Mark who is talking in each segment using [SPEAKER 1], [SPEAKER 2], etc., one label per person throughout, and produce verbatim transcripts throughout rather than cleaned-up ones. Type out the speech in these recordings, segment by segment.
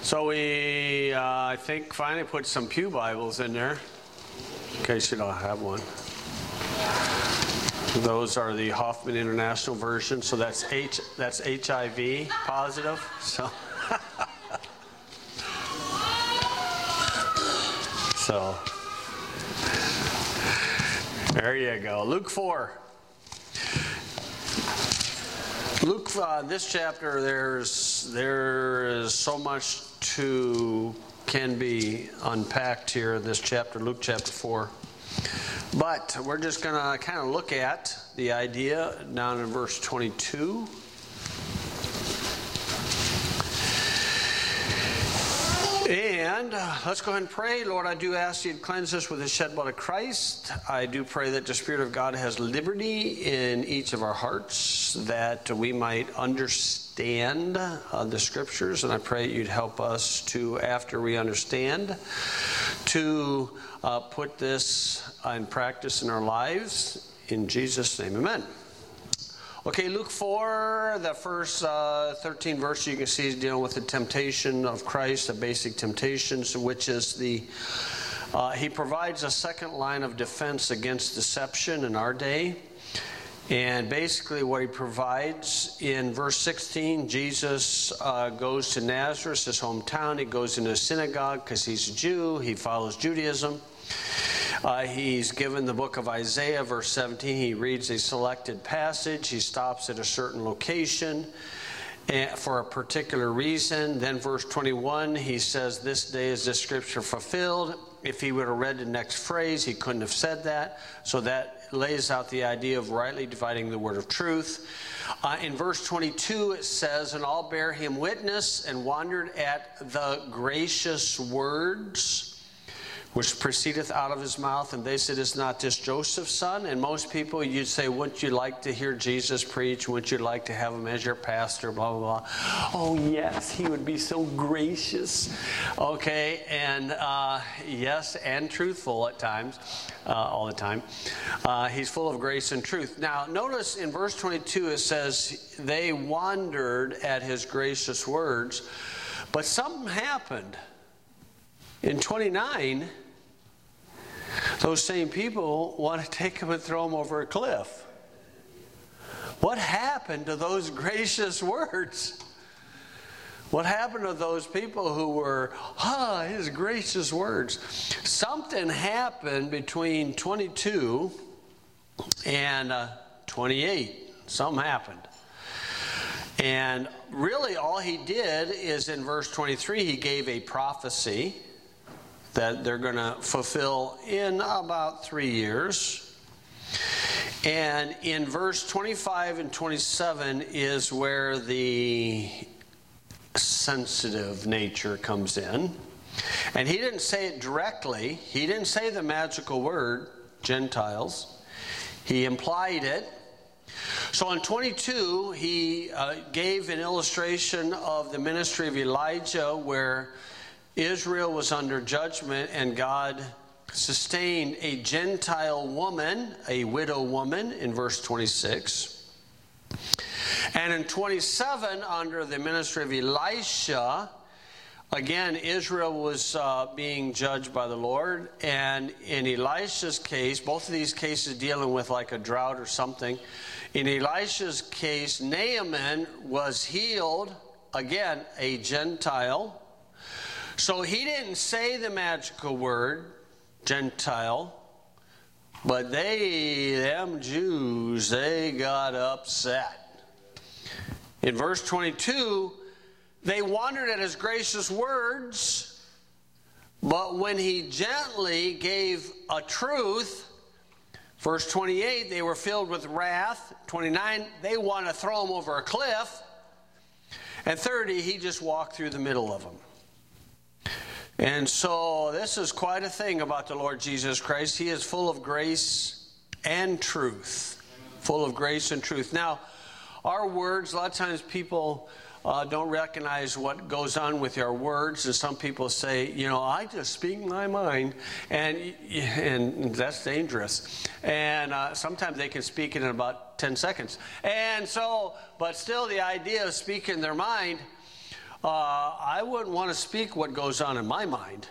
[SPEAKER 1] So we, uh, I think, finally put some pew Bibles in there, in case you don't have one. Those are the Hoffman International Version, so that's H, that's H I V positive. So, so there you go. Luke four. Luke, uh, this chapter, there's there is so much to can be unpacked here in this chapter, Luke chapter four. But we're just going to kind of look at the idea down in verse twenty-two. And uh, let's go ahead and pray. Lord, I do ask you to cleanse us with the shed blood of Christ. I do pray that the Spirit of God has liberty in each of our hearts, that we might understand uh, the Scriptures. And I pray you'd help us to, after we understand, to uh, put this in practice in our lives. In Jesus' name, amen. Okay, Luke four, the first uh, thirteen verses you can see is dealing with the temptation of Christ, the basic temptations, which is the, uh, he provides a second line of defense against deception in our day. And basically what he provides in verse sixteen, Jesus uh, goes to Nazareth, his hometown. He goes into a synagogue because he's a Jew. He follows Judaism. Uh, he's given the book of Isaiah, verse seventeen. He reads a selected passage. He stops at a certain location for a particular reason. Then verse twenty-one, he says, this day is this scripture fulfilled. If he would have read the next phrase, he couldn't have said that. So that lays out the idea of rightly dividing the word of truth. Uh, in verse twenty-two, it says, and all bear him witness and wondered at the gracious words which proceedeth out of his mouth. And they said, is not this Joseph's son? And most people, you'd say, wouldn't you like to hear Jesus preach? Wouldn't you like to have him as your pastor? Blah, blah, blah. Oh, yes, he would be so gracious. Okay, and uh, yes, and truthful at times, uh, all the time. Uh, he's full of grace and truth. Now, notice in verse twenty-two, it says, they wondered at his gracious words. But something happened. In twenty-nine, those same people want to take him and throw him over a cliff. What happened to those gracious words? What happened to those people who were, ah, his gracious words? Something happened between twenty-two and uh, twenty-eight. Something happened. And really all he did is in verse twenty-three, he gave a prophecy that they're going to fulfill in about three years. And in verse twenty-five and twenty-seven is where the sensitive nature comes in. And he didn't say it directly. He didn't say the magical word, Gentiles. He implied it. So in twenty-two, he uh, gave an illustration of the ministry of Elijah, where Israel was under judgment and God sustained a Gentile woman, a widow woman, in verse twenty-six. And in twenty-seven, under the ministry of Elisha, again, Israel was uh, being judged by the Lord. And in Elisha's case, both of these cases dealing with like a drought or something. In Elisha's case, Naaman was healed, again, a Gentile. So he didn't say the magical word, Gentile, but they, them Jews, they got upset. In verse twenty-two, they wondered at his gracious words, but when he gently gave a truth, verse twenty-eight, they were filled with wrath. twenty-nine, they want to throw him over a cliff. And thirty, he just walked through the middle of them. And so this is quite a thing about the Lord Jesus Christ. He is full of grace and truth. Full of grace and truth. Now, our words, a lot of times people uh, don't recognize what goes on with our words. And some people say, you know, I just speak my mind. And, and that's dangerous. And uh, sometimes they can speak it in about ten seconds. And so, but still the idea of speaking their mind, uh, I wouldn't want to speak what goes on in my mind.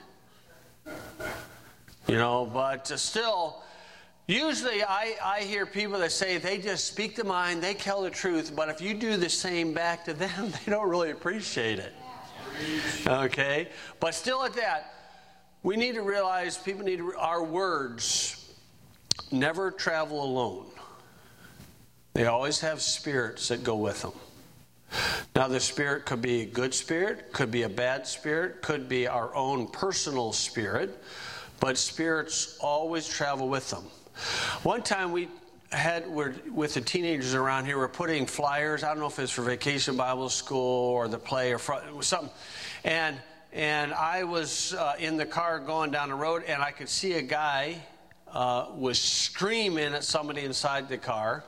[SPEAKER 1] You know, but uh, still, usually I, I hear people that say they just speak the mind, they tell the truth, but if you do the same back to them, they don't really appreciate it. Okay? But still at that, we need to realize, people need to, our words never travel alone. They always have spirits that go with them. Now, the spirit could be a good spirit, could be a bad spirit, could be our own personal spirit, but spirits always travel with them. One time we had, we're, with the teenagers around here, we're putting flyers, I don't know if it's for Vacation Bible School or the play or something, and and I was uh, in the car going down the road, and I could see a guy uh, was screaming at somebody inside the car.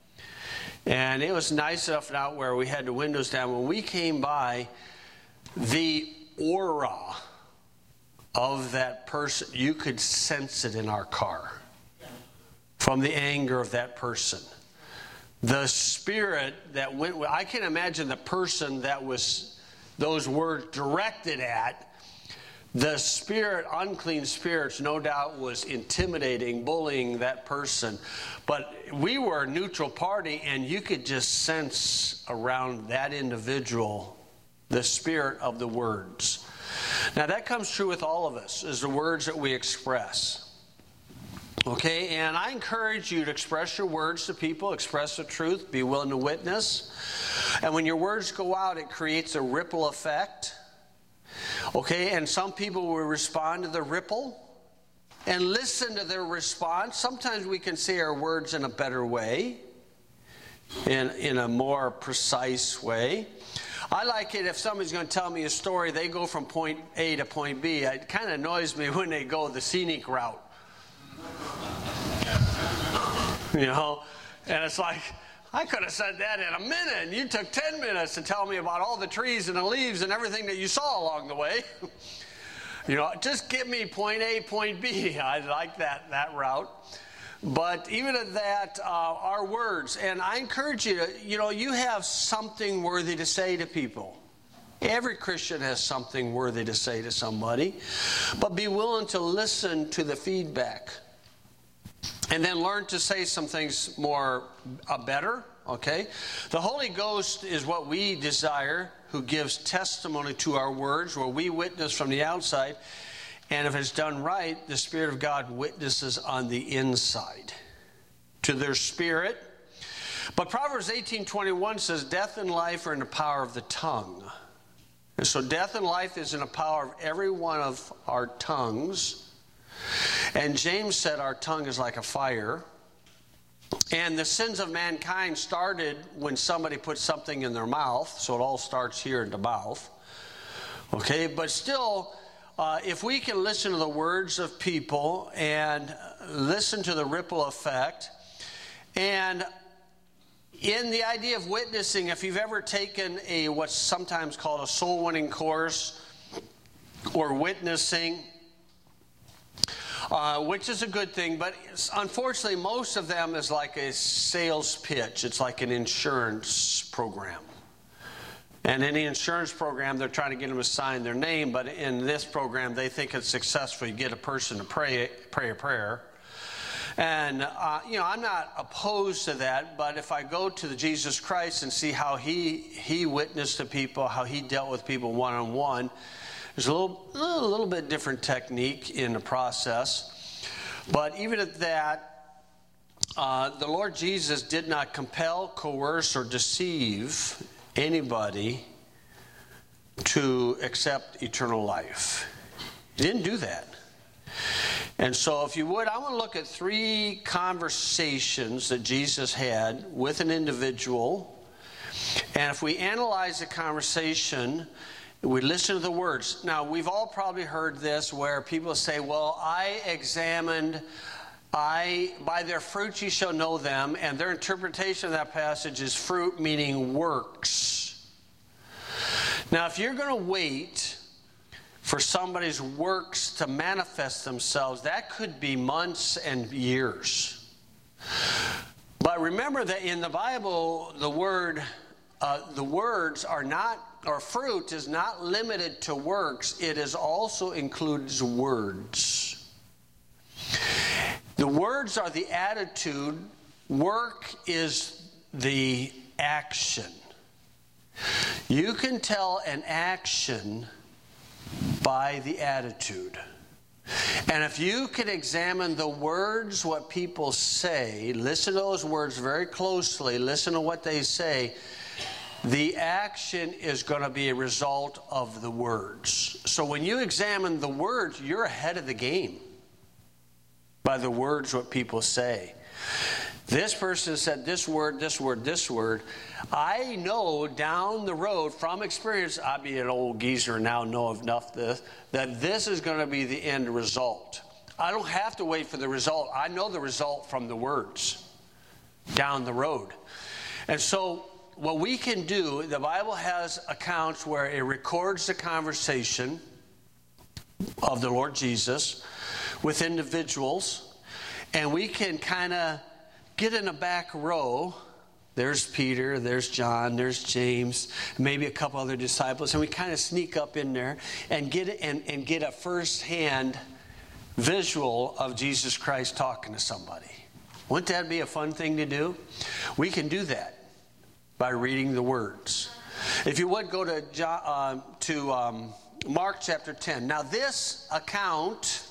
[SPEAKER 1] And it was nice enough out where we had the windows down. When we came by, the aura of that person, you could sense it in our car from the anger of that person. The spirit that went, I can imagine the person that was those words directed at, the spirit, unclean spirits, no doubt was intimidating, bullying that person. But we were a neutral party, and you could just sense around that individual the spirit of the words. Now that comes true with all of us, is the words that we express. Okay, and I encourage you to express your words to people, express the truth, be willing to witness. And when your words go out, it creates a ripple effect. Okay, and some people will respond to the ripple and listen to their response. Sometimes we can say our words in a better way, in, in a more precise way. I like it if somebody's going to tell me a story, they go from point A to point B. It kind of annoys me when they go the scenic route. You know, and it's like, I could have said that in a minute, and you took ten minutes to tell me about all the trees and the leaves and everything that you saw along the way. You know, just give me point A, point B. I like that, that route. But even at that, uh, our words, and I encourage you to, you know, you have something worthy to say to people. Every Christian has something worthy to say to somebody. But be willing to listen to the feedback. And then learn to say some things more uh, better, okay? The Holy Ghost is what we desire, who gives testimony to our words, where we witness from the outside. And if it's done right, the Spirit of God witnesses on the inside to their spirit. But Proverbs eighteen twenty-one says, death and life are in the power of the tongue. And so death and life is in the power of every one of our tongues. And James said our tongue is like a fire. And the sins of mankind started when somebody put something in their mouth. So it all starts here in the mouth. Okay, but still, uh, if we can listen to the words of people and listen to the ripple effect, and in the idea of witnessing, if you've ever taken a what's sometimes called a soul-winning course or witnessing, Uh, which is a good thing, but unfortunately most of them is like a sales pitch. It's like an insurance program. And in the insurance program, they're trying to get them to sign their name, but in this program, they think it's successful. You get a person to pray, pray a prayer. And, uh, you know, I'm not opposed to that, but if I go to the Jesus Christ and see how he, he witnessed to people, how he dealt with people one-on-one, there's a little, a little bit different technique in the process. But even at that, uh, the Lord Jesus did not compel, coerce, or deceive anybody to accept eternal life. He didn't do that. And so if you would, I want to look at three conversations that Jesus had with an individual. And if we analyze the conversation, we listen to the words. Now, we've all probably heard this where people say, well, I examined, I, by their fruits you shall know them, and their interpretation of that passage is fruit meaning works. Now, if you're going to wait for somebody's works to manifest themselves, that could be months and years. But remember that in the Bible, the word, uh, the words are not or fruit is not limited to works. It is also includes words. The words are the attitude. Work is the action. You can tell an action by the attitude. And if you can examine the words, what people say, listen to those words very closely, listen to what they say, the action is going to be a result of the words. So when you examine the words, you're ahead of the game by the words, what people say. This person said this word, this word, this word. I know down the road from experience, I'd be an old geezer now, know enough this, that this is going to be the end result. I don't have to wait for the result. I know the result from the words down the road. And so what we can do, the Bible has accounts where it records the conversation of the Lord Jesus with individuals, and we can kind of get in a back row. There's Peter, there's John, there's James, maybe a couple other disciples, and we kind of sneak up in there and get and, and get a first-hand visual of Jesus Christ talking to somebody. Wouldn't that be a fun thing to do? We can do that by reading the words. If you would go to John, uh, to um, Mark chapter ten. Now this account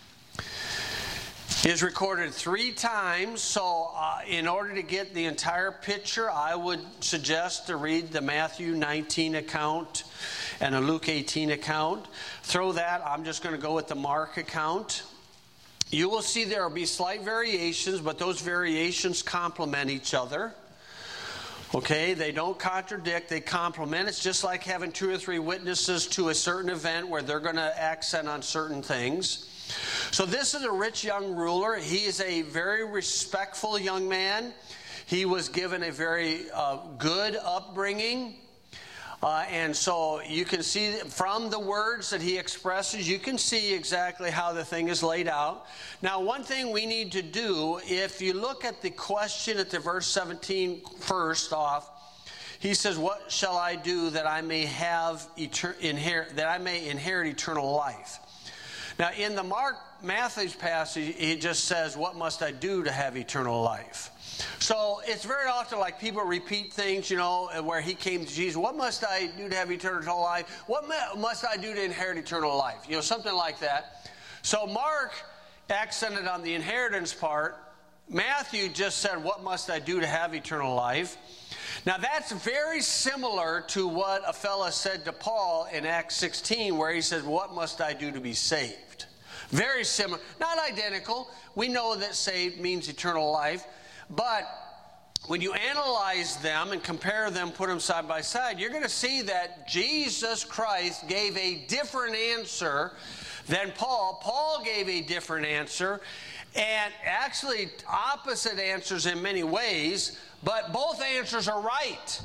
[SPEAKER 1] is recorded three times, so uh, in order to get the entire picture, I would suggest to read the Matthew nineteen account and a Luke eighteen account. Throw that, I'm just going to go with the Mark account. You will see there will be slight variations, but those variations complement each other. Okay, they don't contradict, they complement. It's just like having two or three witnesses to a certain event where they're going to accent on certain things. So this is a rich young ruler. He is a very respectful young man. He was given a very uh, good upbringing. Uh, and so you can see from the words that he expresses, you can see exactly how the thing is laid out. Now, one thing we need to do, if you look at the question at the verse seventeen first off, he says, "What shall I do that I may have etern- inherit that I may inherit eternal life?" Now, in the Mark Matthew's passage, he just says, "What must I do to have eternal life?" So it's very often like people repeat things, you know, where he came to Jesus. What must I do to have eternal life? What must I do to inherit eternal life? You know, something like that. So Mark accented on the inheritance part. Matthew just said, "What must I do to have eternal life?" Now that's very similar to what a fella said to Paul in Acts sixteen, where he said, "What must I do to be saved?" Very similar. Not identical. We know that saved means eternal life. But when you analyze them and compare them, put them side by side, you're going to see that Jesus Christ gave a different answer than Paul. Paul gave a different answer, and actually opposite answers in many ways, but both answers are right.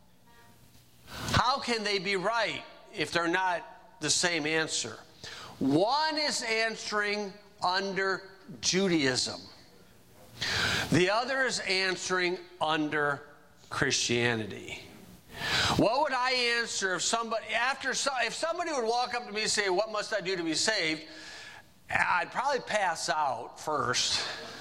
[SPEAKER 1] How can they be right if they're not the same answer? One is answering under Judaism. The other is answering under Christianity. What would I answer if somebody, after if somebody would walk up to me and say, "What must I do to be saved?" I'd probably pass out first.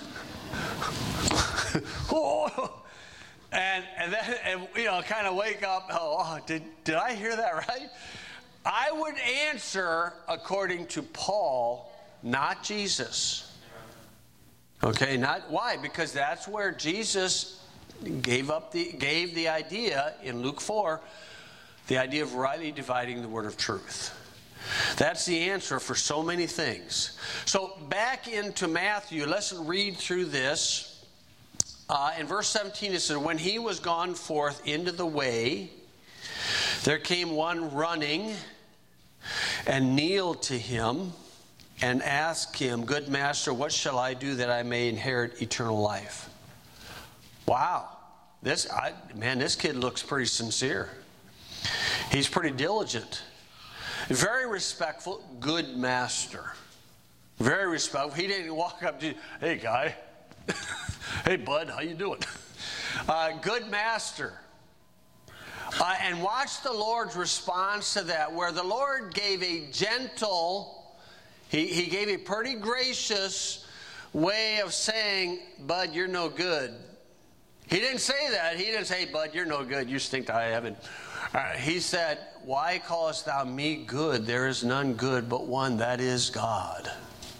[SPEAKER 1] and and then and, you know, kind of wake up. Oh, did did I hear that right? I would answer according to Paul, not Jesus. Okay, not why? Because that's where Jesus gave up the gave the idea in Luke four, the idea of rightly dividing the word of truth. That's the answer for so many things. So back into Matthew, let's read through this. Uh, in verse seventeen, it says, "When he was gone forth into the way, there came one running and kneeled to him and asked him, 'Good master, what shall I do that I may inherit eternal life?'" Wow. This I, man, this kid looks pretty sincere. He's pretty diligent. Very respectful. Good master. Very respectful. He didn't walk up to you, "Hey, guy. Hey, bud, how you doing?" Uh, good master. Uh, and watch the Lord's response to that, where the Lord gave a gentle, he, he gave a pretty gracious way of saying, Bud, you're no good. He didn't say that. He didn't say, Bud, you're no good. You stink to high heaven. Uh, he said, why callest thou me good? There is none good but one, that is God.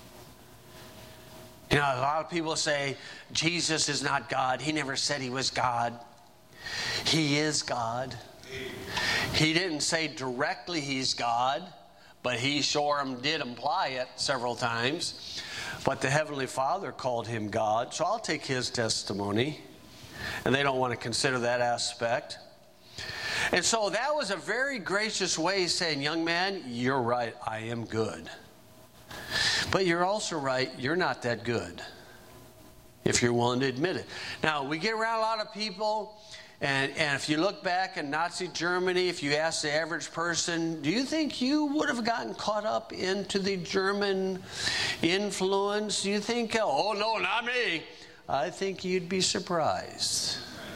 [SPEAKER 1] You know, a lot of people say, Jesus is not God. He never said he was God. He is God. He didn't say directly he's God, but he sure did imply it several times. But the Heavenly Father called him God, so I'll take his testimony. And they don't want to consider that aspect. And so that was a very gracious way of saying, young man, you're right, I am good. But you're also right, you're not that good, if you're willing to admit it. Now, we get around a lot of people, and, and if you look back in Nazi Germany, if you ask the average person, do you think you would have gotten caught up into the German influence? Do you think, oh, no, not me. I think you'd be surprised.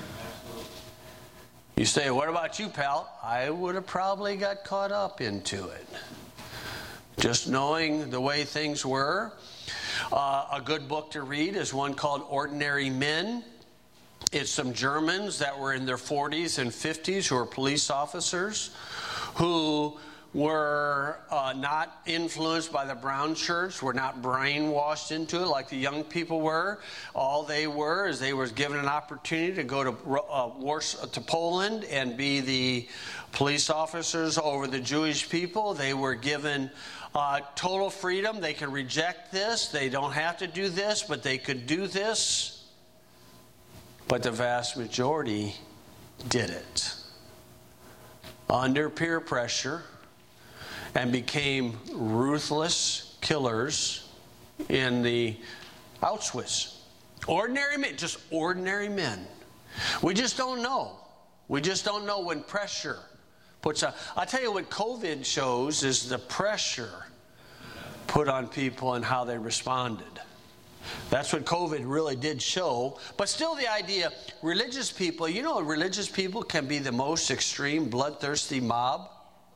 [SPEAKER 1] You say, what about you, pal? I would have probably got caught up into it. Just knowing the way things were. Uh, a good book to read is one called Ordinary Men. It's some Germans that were in their forties and fifties who were police officers who were uh, not influenced by the brown church, were not brainwashed into it like the young people were. All they were is they were given an opportunity to go to uh, Warsaw, to Poland and be the police officers over the Jewish people. They were given uh, total freedom. They can reject this. They don't have to do this, but they could do this. But the vast majority did it under peer pressure, and became ruthless killers in the Auschwitz. Ordinary men, just ordinary men. We just don't know. We just don't know when pressure puts on. I'll tell you what COVID shows is the pressure put on people and how they responded. That's what COVID really did show. But still the idea, religious people, you know, religious people can be the most extreme, bloodthirsty mob.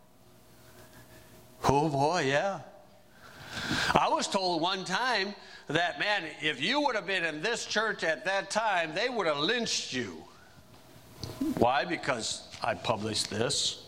[SPEAKER 1] Oh boy, yeah. I was told one time that, man, if you would have been in this church at that time, they would have lynched you. Why? Because I published this.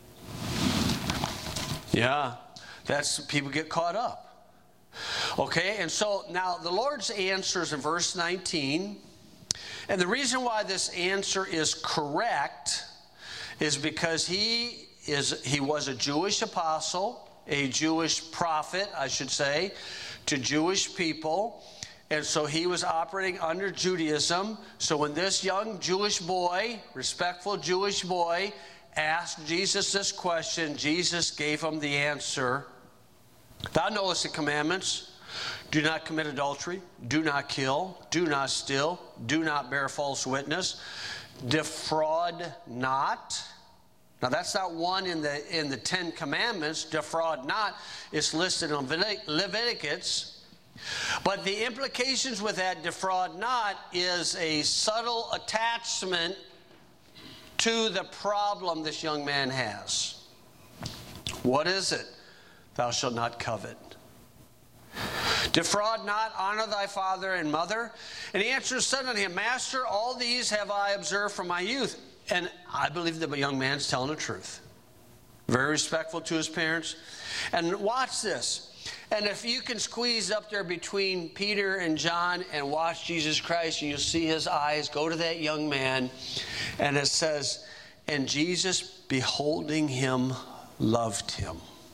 [SPEAKER 1] Yeah, that's, people get caught up. Okay, and so now the Lord's answer is in verse nineteen. And the reason why this answer is correct is because he is he was a Jewish apostle, a Jewish prophet, I should say, to Jewish people. And so he was operating under Judaism. So when this young Jewish boy, respectful Jewish boy, asked Jesus this question, Jesus gave him the answer. Thou knowest the commandments. Do not commit adultery. Do not kill. Do not steal. Do not bear false witness. Defraud not. Now that's not one in the in the Ten Commandments. Defraud not. It's listed in Leviticus. But the implications with that defraud not is a subtle attachment to the problem this young man has. What is it? Thou shalt not covet. Defraud not, honor thy father and mother. And he answered, said unto him, Master, all these have I observed from my youth. And I believe the young man's telling the truth. Very respectful to his parents. And watch this. And if you can squeeze up there between Peter and John and watch Jesus Christ, and you'll see his eyes go to that young man. And it says, and Jesus, beholding him, loved him.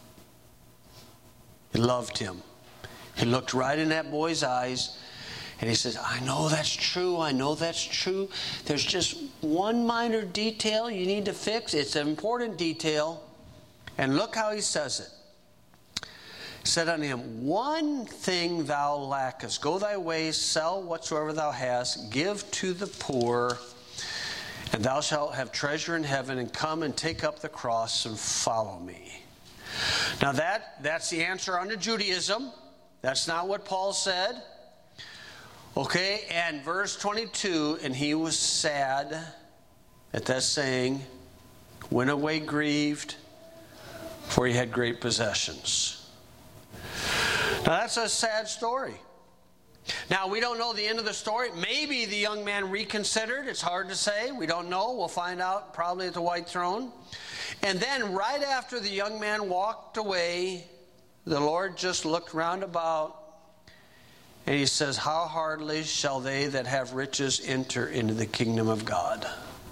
[SPEAKER 1] He loved him. He looked right in that boy's eyes. And he says, I know that's true. I know that's true. There's just one minor detail you need to fix. It's an important detail. And look how he says it. He said unto him, one thing thou lackest. Go thy ways, sell whatsoever thou hast, give to the poor, and thou shalt have treasure in heaven, and come and take up the cross and follow me. Now that, that's the answer under Judaism. That's not what Paul said. Okay, and verse twenty-two, and he was sad at that saying, went away grieved, for he had great possessions. Now that's a sad story. Now we don't know the end of the story. Maybe the young man reconsidered. It's hard to say. We don't know. We'll find out probably at the white throne. And then right after the young man walked away, the Lord just looked round about and he says, how hardly shall they that have riches enter into the kingdom of God.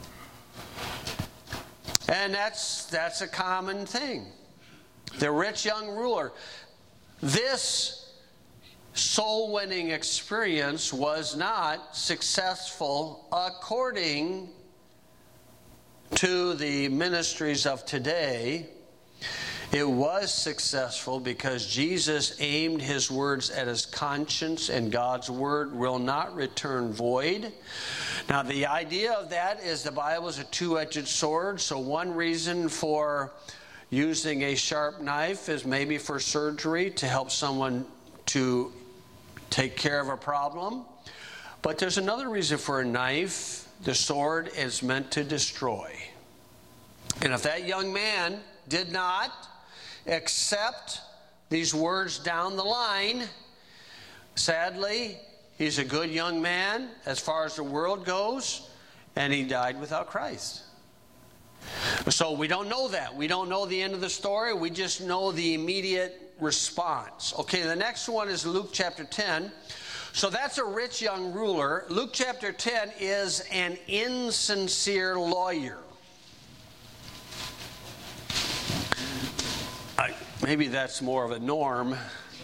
[SPEAKER 1] And that's that's a common thing. The rich young ruler. This soul-winning experience was not successful according to the ministries of today. It was successful because Jesus aimed his words at his conscience, and God's word will not return void. Now, the idea of that is the Bible is a two-edged sword. So one reason for using a sharp knife is maybe for surgery to help someone to take care of a problem. But there's another reason for a knife. The sword is meant to destroy. And if that young man did not accept these words down the line, sadly, he's a good young man as far as the world goes, and he died without Christ. So we don't know that. We don't know the end of the story. We just know the immediate response. Okay, the next one is Luke chapter ten. So that's a rich young ruler. Luke chapter ten is an insincere lawyer. I, maybe that's more of a norm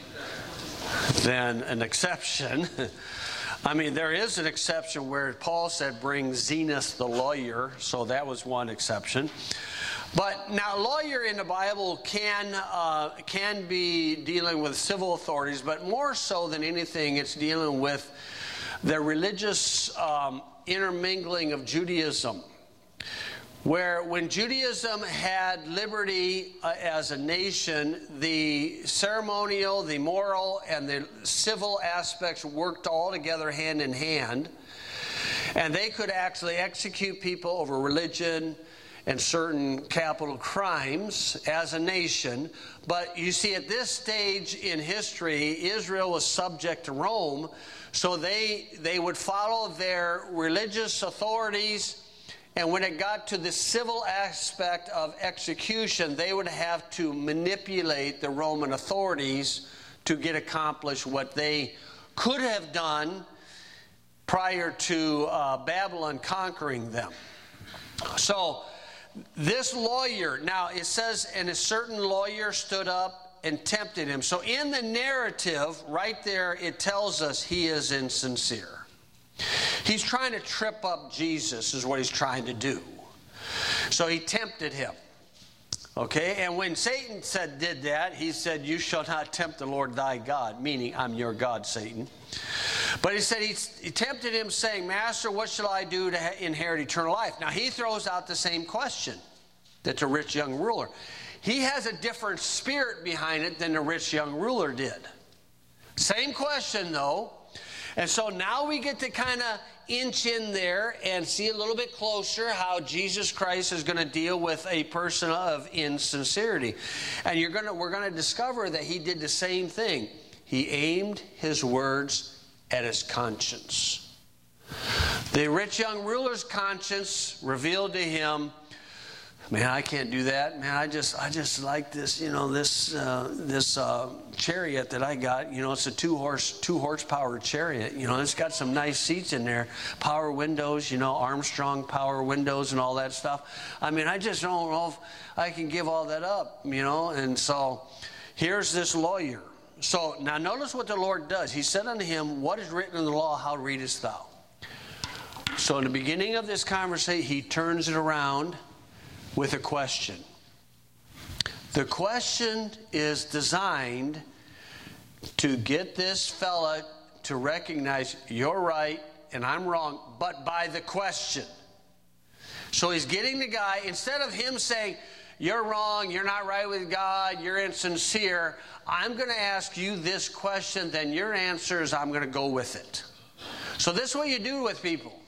[SPEAKER 1] than an exception. I mean, there is an exception where Paul said, bring Zenas the lawyer. So that was one exception. But now, lawyer in the Bible can uh, can be dealing with civil authorities, but more so than anything, it's dealing with the religious um, intermingling of Judaism. Where when Judaism had liberty uh, as a nation, the ceremonial, the moral, and the civil aspects worked all together hand in hand. And they could actually execute people over religion and certain capital crimes as a nation. But you see, at this stage in history, Israel was subject to Rome, so they they would follow their religious authorities, and when it got to the civil aspect of execution, they would have to manipulate the Roman authorities to get accomplished what they could have done prior to uh, Babylon conquering them. So this lawyer, now it says, and a certain lawyer stood up and tempted him. So in the narrative, right there, it tells us he is insincere. He's trying to trip up Jesus is what he's trying to do. So he tempted him. Okay, and when Satan said did that, he said, you shall not tempt the Lord thy God, meaning I'm your God, Satan. But he said, he, he tempted him saying, Master, what shall I do to inherit eternal life? Now he throws out the same question that the rich young ruler. He has a different spirit behind it than the rich young ruler did. Same question though. And so now we get to kind of inch in there and see a little bit closer how Jesus Christ is going to deal with a person of insincerity. And you're going to, we're going to discover that he did the same thing. He aimed his words at his conscience. The rich young ruler's conscience revealed to him, man, I can't do that. Man, I just, I just like this, you know, this, uh, this uh, chariot that I got. You know, it's a two horse, two horsepower chariot. You know, it's got some nice seats in there, power windows. You know, Armstrong power windows and all that stuff. I mean, I just don't know if I can give all that up. You know, and so here's this lawyer. So now notice what the Lord does. He said unto him, what is written in the law? How readest thou? So in the beginning of this conversation, he turns it around with a question. The question is designed to get this fella to recognize you're right and I'm wrong, but by the question. So he's getting the guy, instead of him saying, you're wrong, you're not right with God, you're insincere, I'm going to ask you this question, then your answer is I'm going to go with it. So this is what you do with people.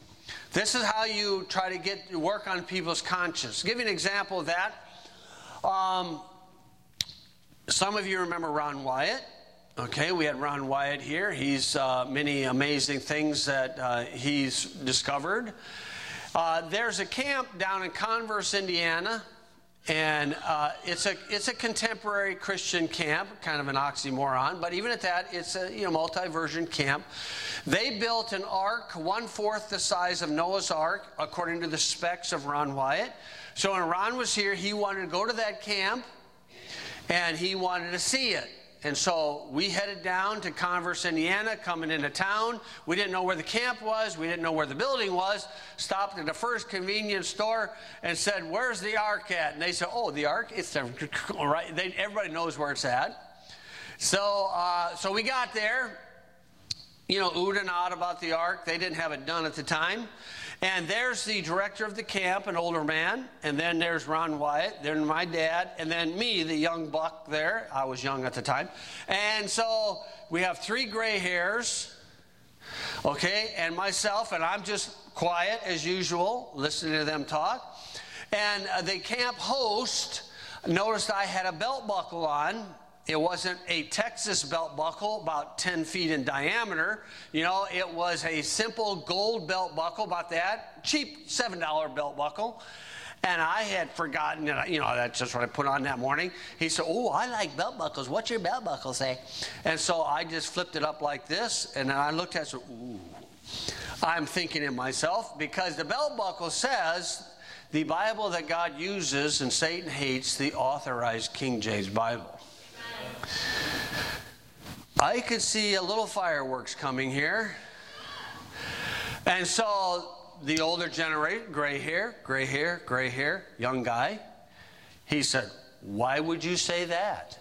[SPEAKER 1] This is how you try to get work on people's conscience. Give you an example of that. Um, some of you remember Ron Wyatt. Okay, we had Ron Wyatt here. He's uh, many amazing things that uh, he's discovered. Uh, there's a camp down in Converse, Indiana, and uh, it's a it's a contemporary Christian camp, kind of an oxymoron, but even at that, it's a you know multi-version camp. They built an ark one-fourth the size of Noah's Ark, according to the specs of Ron Wyatt. So when Ron was here, he wanted to go to that camp, and he wanted to see it. And so we headed down to Converse, Indiana, coming into town. We didn't know where the camp was. We didn't know where the building was. Stopped at the first convenience store and said, "Where's the ark at?" And they said, "Oh, the ark, it's there." Right? They, everybody knows where it's at. So, uh, so we got there, you know, oohed and awed about the ark. They didn't have it done at the time. And there's the director of the camp, an older man. And then there's Ron Wyatt. Then my dad. And then me, the young buck there. I was young at the time. And so we have three gray hairs. Okay. And myself. And I'm just quiet as usual, listening to them talk. And uh, the camp host noticed I had a belt buckle on. It wasn't a Texas belt buckle about ten feet in diameter. You know, it was a simple gold belt buckle, about that. Cheap seven dollar belt buckle. And I had forgotten, and you know, that's just what I put on that morning. He said, "Oh, I like belt buckles. What's your belt buckle say?" And so I just flipped it up like this, and then I looked at it and said, "Ooh." I'm thinking to myself, because the belt buckle says, the Bible that God uses and Satan hates, the authorized King James Bible. I could see a little fireworks coming here. And so the older generation, gray hair, gray hair, gray hair, young guy, he said, "Why would you say that?"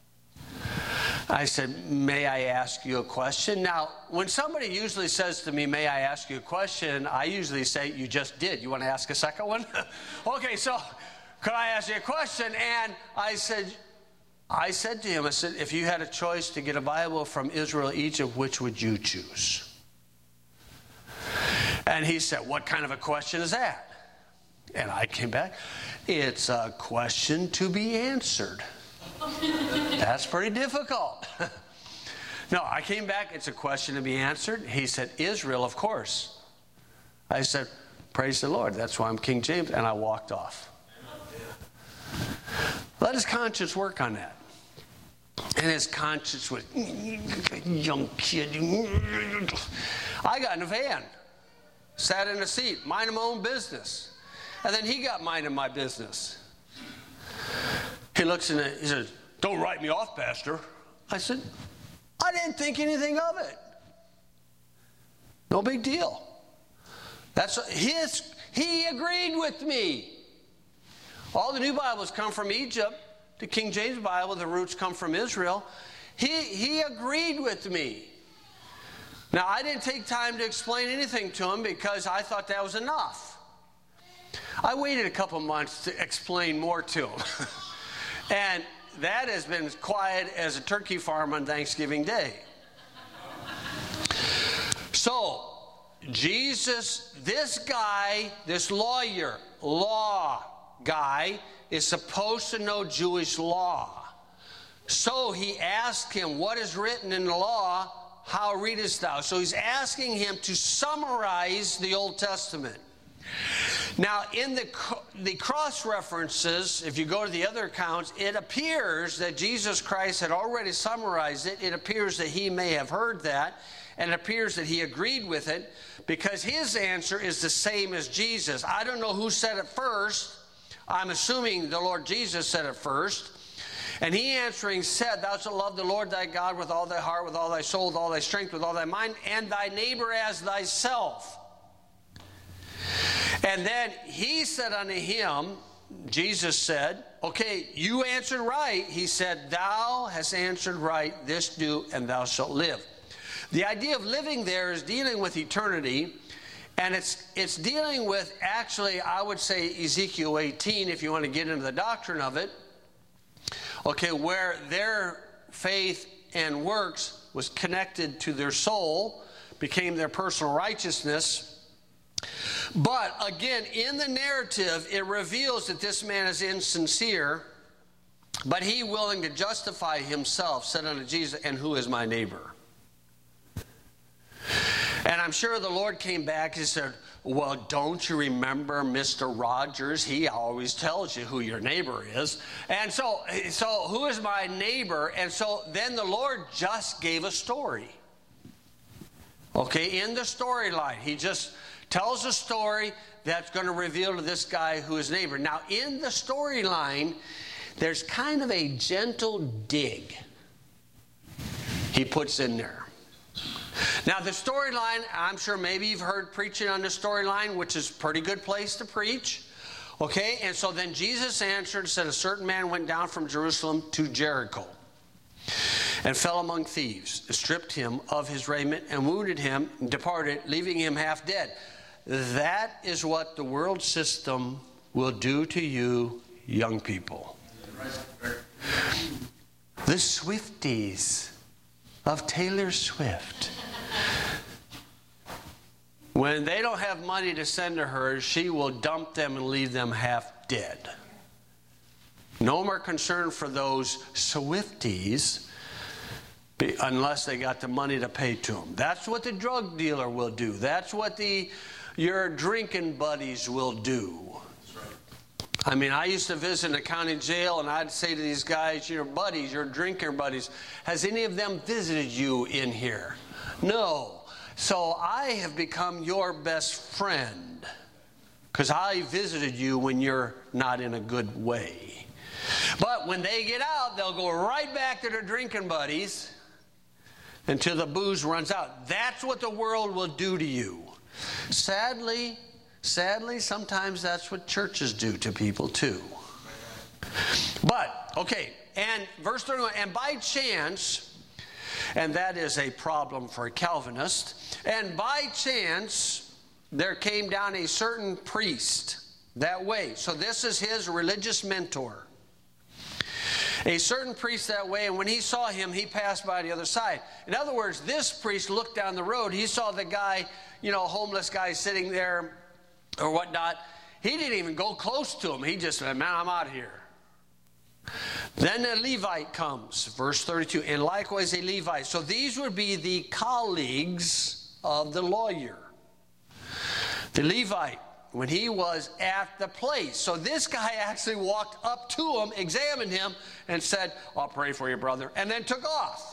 [SPEAKER 1] I said, "May I ask you a question?" Now, when somebody usually says to me, "May I ask you a question?" I usually say, "You just did. You want to ask a second one?" Okay, so could I ask you a question? And I said, I said to him, I said, "If you had a choice to get a Bible from Israel, Egypt, which would you choose?" And he said, "What kind of a question is that?" And I came back, "It's a question to be answered." That's pretty difficult. No, I came back, "It's a question to be answered." He said, "Israel, of course." I said, "Praise the Lord. That's why I'm King James." And I walked off. Let his conscience work on that. And his conscience was, young kid. I got in a van, sat in a seat, minding my own business. And then he got minding my business. He looks in it, he says, "Don't write me off, Pastor." I said, "I didn't think anything of it. No big deal." That's his, he agreed with me. All the new Bibles come from Egypt. The King James Bible, the roots come from Israel. He, he agreed with me. Now, I didn't take time to explain anything to him because I thought that was enough. I waited a couple months to explain more to him. And that has been quiet as a turkey farm on Thanksgiving Day. So, Jesus, this guy, this lawyer, law guy, is supposed to know Jewish law. So he asked him, "What is written in the law? How readest thou?" So he's asking him to summarize the Old Testament. Now, in the, the cross references, if you go to the other accounts, it appears that Jesus Christ had already summarized it. It appears that he may have heard that, and it appears that he agreed with it, because his answer is the same as Jesus. I don't know who said it first. I'm assuming the Lord Jesus said it first. And he answering said, "Thou shalt love the Lord thy God with all thy heart, with all thy soul, with all thy strength, with all thy mind, and thy neighbor as thyself." And then he said unto him, Jesus said, "Okay, you answered right." He said, "Thou hast answered right, this do, and thou shalt live." The idea of living there is dealing with eternity. And it's it's dealing with, actually, I would say Ezekiel eighteen, if you want to get into the doctrine of it. Okay, where their faith and works was connected to their soul, became their personal righteousness. But again, in the narrative, it reveals that this man is insincere, but he, willing to justify himself, said unto Jesus, and who is my neighbor? And I'm sure the Lord came back and said, well, don't you remember Mister Rogers? He always tells you who your neighbor is. And so, so who is my neighbor? And so then the Lord just gave a story. Okay, in the storyline, he just tells a story that's going to reveal to this guy who is neighbor. Now, in the storyline, there's kind of a gentle dig he puts in there. Now, the storyline, I'm sure maybe you've heard preaching on the storyline, which is a pretty good place to preach. Okay, and so then Jesus answered and said, a certain man went down from Jerusalem to Jericho and fell among thieves, stripped him of his raiment, and wounded him, and departed, leaving him half dead. That is what the world system will do to you, young people. The Swifties of Taylor Swift. When they don't have money to send to her, she will dump them and leave them half dead. No more concern for those Swifties unless they got the money to pay to them. That's what the drug dealer will do. That's what the your drinking buddies will do. I mean, I used to visit a county jail, and I'd say to these guys, your buddies, your drinking buddies, has any of them visited you in here? No. So I have become your best friend because I visited you when you're not in a good way. But when they get out, they'll go right back to their drinking buddies until the booze runs out. That's what the world will do to you. Sadly, sadly, sometimes that's what churches do to people too. But, okay, and verse thirty-one, and by chance, and that is a problem for a Calvinist, and by chance there came down a certain priest that way. So this is his religious mentor. A certain priest that way, and when he saw him, he passed by the other side. In other words, this priest looked down the road. He saw the guy, you know, homeless guy sitting there or whatnot. He didn't even go close to him. He just said, man, I'm out of here. Then a Levite comes, verse thirty-two, and likewise a Levite. So these would be the colleagues of the lawyer. The Levite, when he was at the place. So this guy actually walked up to him, examined him, and said, I'll pray for you, brother, and then took off.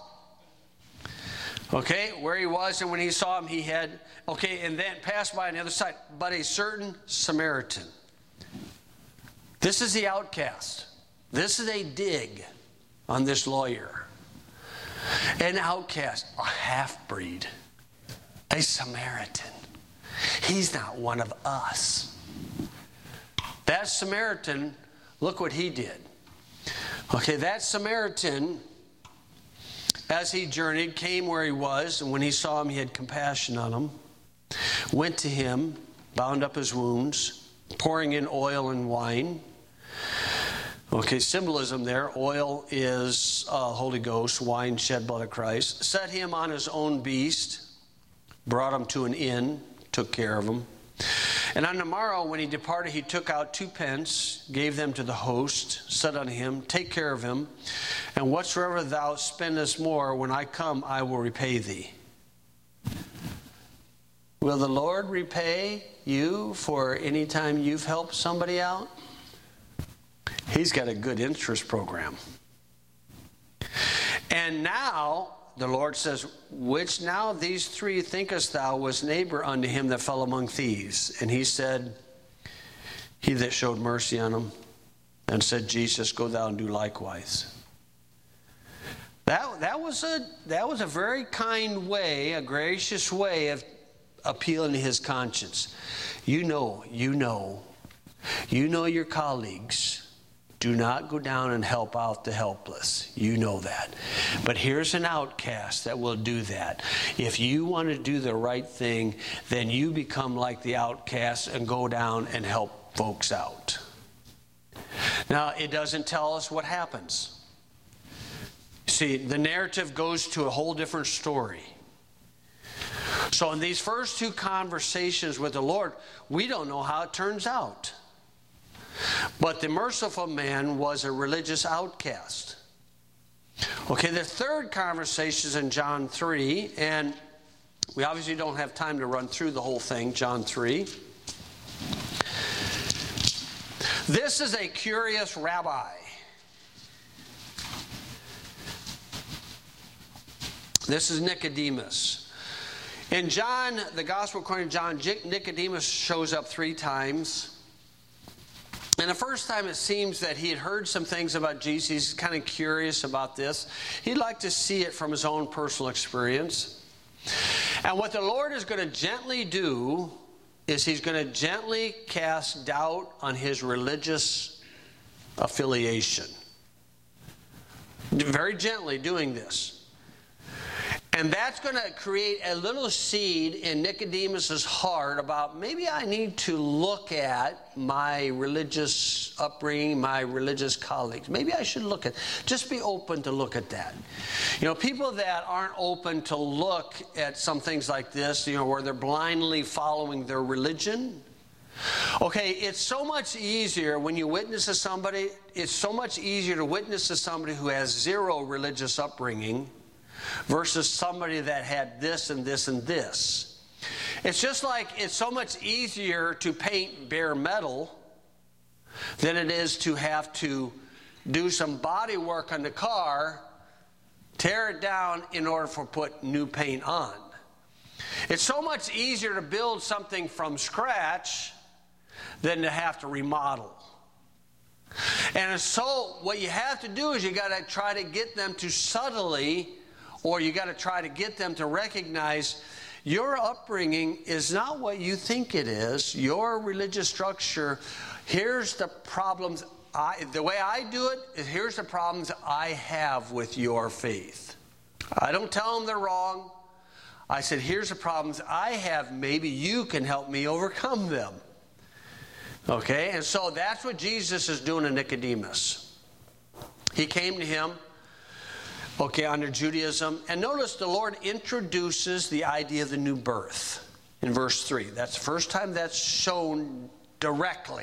[SPEAKER 1] Okay, where he was, and when he saw him, he had, okay, and then passed by on the other side. But a certain Samaritan. This is the outcast. This is a dig on this lawyer. An outcast, a half-breed, a Samaritan. He's not one of us. That Samaritan, look what he did. Okay, that Samaritan, as he journeyed, came where he was, and when he saw him, he had compassion on him, went to him, bound up his wounds, pouring in oil and wine. Okay, symbolism there. Oil is uh, Holy Ghost, wine, shed blood of Christ. Set him on his own beast, brought him to an inn, took care of him. And on the morrow, when he departed, he took out two pence, gave them to the host, said unto him, take care of him, and whatsoever thou spendest more, when I come, I will repay thee. Will the Lord repay you for any time you've helped somebody out? He's got a good interest program. And now, the Lord says, which now of these three thinkest thou was neighbor unto him that fell among thieves? And he said, he that showed mercy on him. And said, Jesus, go thou and do likewise. That, that, was a, that was a very kind way, a gracious way of appealing to his conscience. You know, you know, you know your colleagues do not go down and help out the helpless. You know that. But here's an outcast that will do that. If you want to do the right thing, then you become like the outcast and go down and help folks out. Now, it doesn't tell us what happens. See, the narrative goes to a whole different story. So in these first two conversations with the Lord, we don't know how it turns out. But the merciful man was a religious outcast. Okay, the third conversation is in John three, and we obviously don't have time to run through the whole thing, John three. This is a curious rabbi. This is Nicodemus. In John, the Gospel according to John, Nicodemus shows up three times. And the first time it seems that he had heard some things about Jesus. He's kind of curious about this. He'd like to see it from his own personal experience. And what the Lord is going to gently do is he's going to gently cast doubt on his religious affiliation. Very gently doing this. And that's going to create a little seed in Nicodemus's heart about maybe I need to look at my religious upbringing, my religious colleagues. Maybe I should look at, just be open to look at that. You know, people that aren't open to look at some things like this, you know, where they're blindly following their religion. Okay, it's so much easier when you witness to somebody, it's so much easier to witness to somebody who has zero religious upbringing versus somebody that had this and this and this. It's just like it's so much easier to paint bare metal than it is to have to do some body work on the car, tear it down in order for put new paint on. It's so much easier to build something from scratch than to have to remodel. And so what you have to do is you got to try to get them to subtly, or you got to try to get them to recognize your upbringing is not what you think it is. Your religious structure, here's the problems. I, the way I do it is here's the problems I have with your faith. I don't tell them they're wrong. I said, here's the problems I have. Maybe you can help me overcome them. Okay, and so that's what Jesus is doing to Nicodemus. He came to him, okay, under Judaism. And notice the Lord introduces the idea of the new birth in verse three. That's the first time that's shown directly.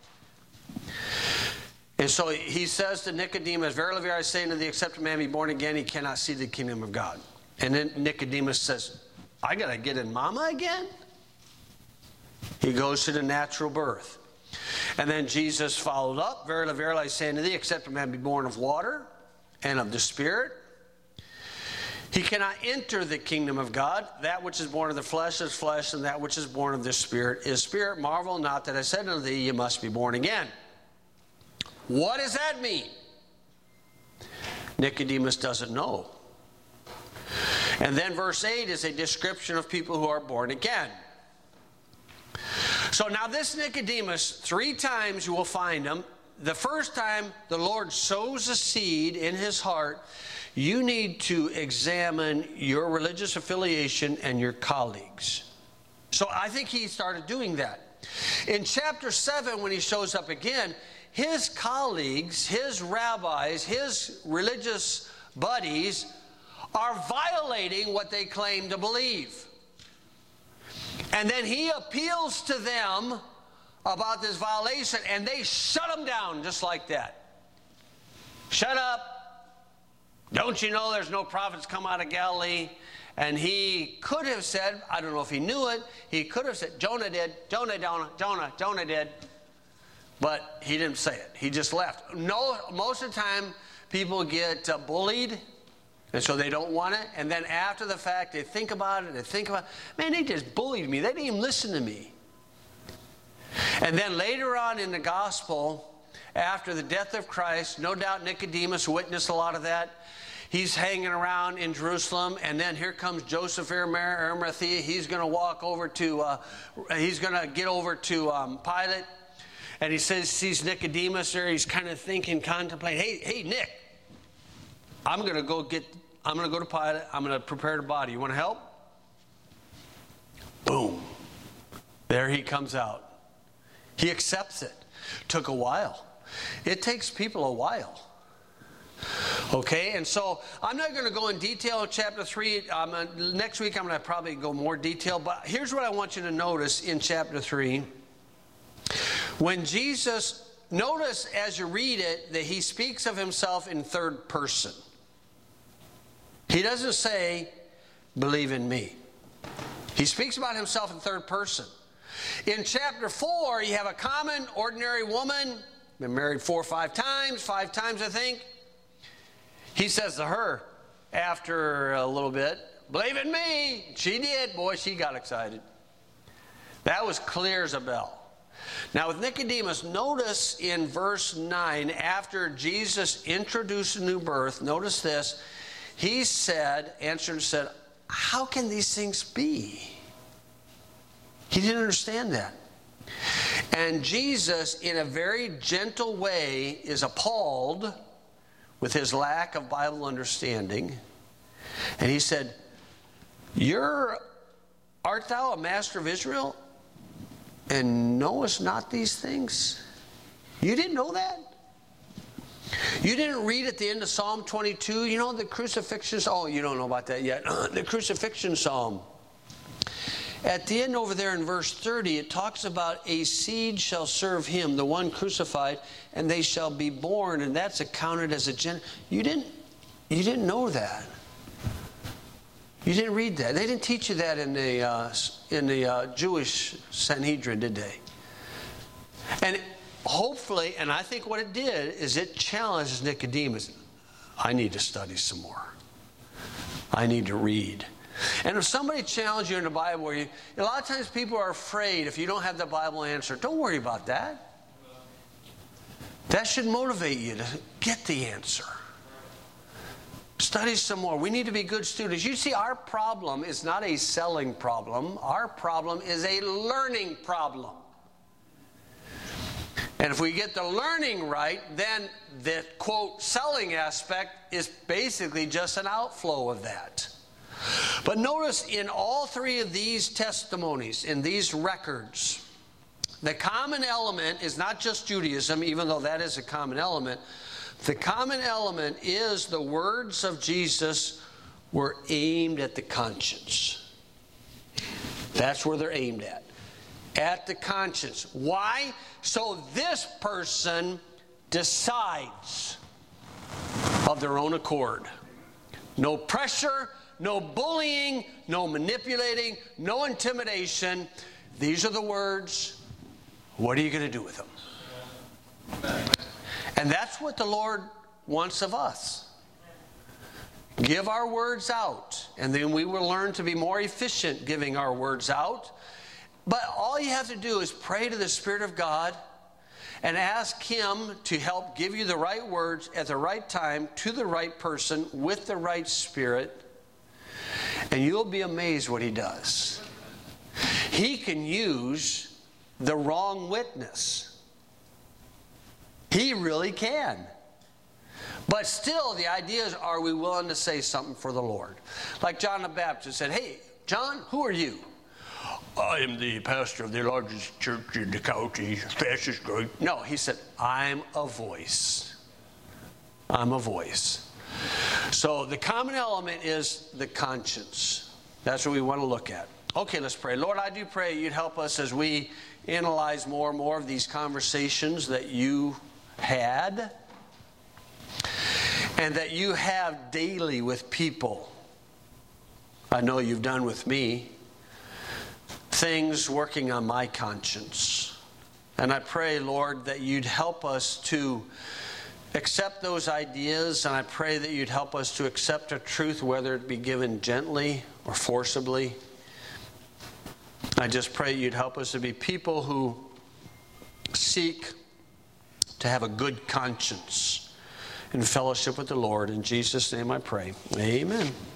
[SPEAKER 1] And so he says to Nicodemus, verily, verily, I say unto thee, except a man be born again, he cannot see the kingdom of God. And then Nicodemus says, I got to get in mama again? He goes to the natural birth. And then Jesus followed up, verily, verily, I say unto thee, except a man be born of water and of the Spirit, he cannot enter the kingdom of God. That which is born of the flesh is flesh, and that which is born of the Spirit is spirit. Marvel not that I said unto thee, you must be born again. What does that mean? Nicodemus doesn't know. And then verse eight is a description of people who are born again. So now this Nicodemus, three times you will find him. The first time the Lord sows a seed in his heart, you need to examine your religious affiliation and your colleagues. So I think he started doing that. In chapter seven, when he shows up again, his colleagues, his rabbis, his religious buddies are violating what they claim to believe. And then he appeals to them about this violation, and they shut him down just like that. Shut up. Don't you know there's no prophets come out of Galilee? And he could have said, I don't know if he knew it, he could have said, Jonah did, Jonah, Jonah, Jonah, Jonah did. But he didn't say it. He just left. No, most of the time, people get uh, bullied, and so they don't want it. And then after the fact, they think about it, they think about it. Man, they just bullied me. They didn't even listen to me. And then later on in the gospel, after the death of Christ, no doubt Nicodemus witnessed a lot of that. He's hanging around in Jerusalem, and then here comes Joseph Arimathea. He's going to walk over to, uh, he's going to get over to um, Pilate. And he says, sees Nicodemus there. He's kind of thinking, contemplating, hey, hey, Nick, I'm going to go get, I'm going to go to Pilate. I'm going to prepare the body. You want to help? Boom. There he comes out. He accepts it. Took a while. It takes people a while. Okay, and so I'm not going to go in detail in chapter three. Um, next week I'm going to probably go more detail, but here's what I want you to notice in chapter three. When Jesus, notice as you read it that he speaks of himself in third person. He doesn't say, believe in me. He speaks about himself in third person. In chapter four, you have a common, ordinary woman, been married four or five times, five times I think. He says to her, after a little bit, believe in me. She did. Boy, she got excited. That was clear as a bell. Now with Nicodemus, notice in verse nine, after Jesus introduced a new birth, notice this. He said, answered and said, how can these things be? He didn't understand that. And Jesus, in a very gentle way, is appalled with his lack of Bible understanding. And he said, You're, art thou a master of Israel, and knowest not these things? You didn't know that? You didn't read at the end of Psalm twenty-two, you know, the crucifixion, oh, you don't know about that yet. The crucifixion psalm. At the end over there in verse thirty, it talks about a seed shall serve him, the one crucified, and they shall be born, and that's accounted as a gen. You didn't, you didn't know that. You didn't read that. They didn't teach you that in the uh, in the uh, Jewish Sanhedrin, did they? And hopefully, and I think what it did is it challenges Nicodemus. I need to study some more. I need to read. And if somebody challenges you in the Bible, where you, a lot of times people are afraid if you don't have the Bible answer. Don't worry about that. That should motivate you to get the answer. Study some more. We need to be good students. You see, our problem is not a selling problem. Our problem is a learning problem. And if we get the learning right, then the, quote, selling aspect is basically just an outflow of that. But notice in all three of these testimonies, in these records, the common element is not just Judaism, even though that is a common element. The common element is the words of Jesus were aimed at the conscience. That's where they're aimed at. At the conscience. Why? So this person decides of their own accord. No pressure, no bullying, no manipulating, no intimidation. These are the words. What are you going to do with them? And that's what the Lord wants of us. Give our words out, and then we will learn to be more efficient giving our words out. But all you have to do is pray to the Spirit of God and ask Him to help give you the right words at the right time to the right person with the right spirit. And you'll be amazed what He does. He can use the wrong witness. He really can. But still, the idea is, are we willing to say something for the Lord? Like John the Baptist said, hey, John, who are you? I am the pastor of the largest church in the county, fastest growing. No, he said, I'm a voice. I'm a voice. So the common element is the conscience. That's what we want to look at. Okay, let's pray. Lord, I do pray you'd help us as we analyze more and more of these conversations that you had and that you have daily with people. I know you've done with me. Things working on my conscience. And I pray, Lord, that you'd help us to accept those ideas, and I pray that you'd help us to accept a truth, whether it be given gently or forcibly. I just pray you'd help us to be people who seek to have a good conscience in fellowship with the Lord. In Jesus' name I pray. Amen.